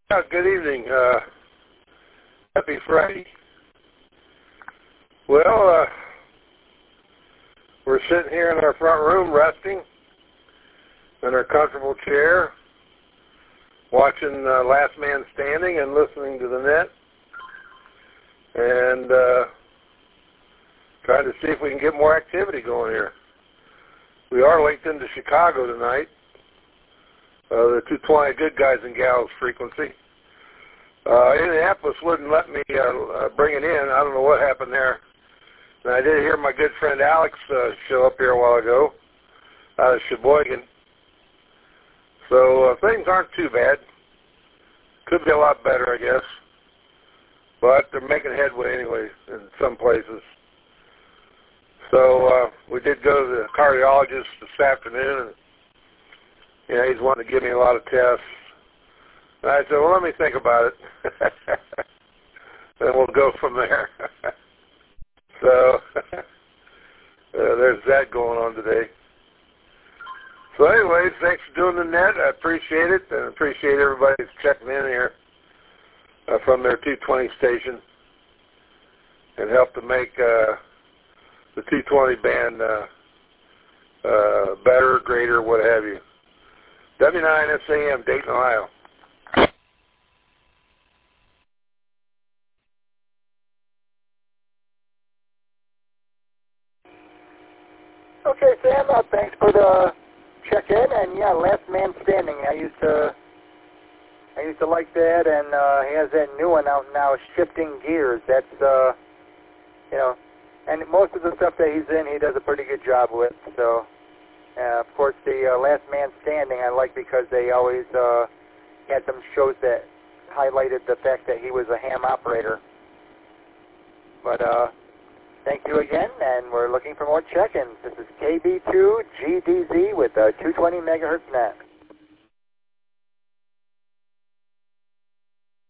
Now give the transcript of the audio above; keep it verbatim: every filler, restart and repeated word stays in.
Yeah, good evening. Uh, happy Friday. Well, uh, we're sitting here in our front room resting in our comfortable chair, watching uh, Last Man Standing and listening to the net, and uh, trying to see if we can get more activity going here. We are linked into Chicago tonight, uh, the two twenty Good Guys and Gals frequency. Uh, Indianapolis wouldn't let me uh, uh, bring it in. I don't know what happened there. And I did hear my good friend Alex uh, show up here a while ago out of Sheboygan. So uh, things aren't too bad. Could be a lot better, I guess. But they're making headway anyway in some places. So uh, we did go to the cardiologist this afternoon, and you know, he's wanting to give me a lot of tests. And I said, well, let me think about it. Then we'll go from there. So uh, there's that going on today. So anyways, thanks for doing the net. I appreciate it, and appreciate everybody that's checking in here uh, from their two twenty station and help to make uh, the two twenty band uh, uh, better, greater, what have you. W nine S A M, Dayton, Ohio. Okay, Sam, uh, thanks for the check-in, and yeah, Last Man Standing. I used to, I used to like that, and uh, he has that new one out now, Shifting Gears. That's, uh, you know, and most of the stuff that he's in, he does a pretty good job with. So, uh, of course, the uh, Last Man Standing I like because they always uh, had some shows that highlighted the fact that he was a ham operator. But, uh, thank you again, and we're looking for more check-ins. This is K B two G D Z with a two twenty megahertz net.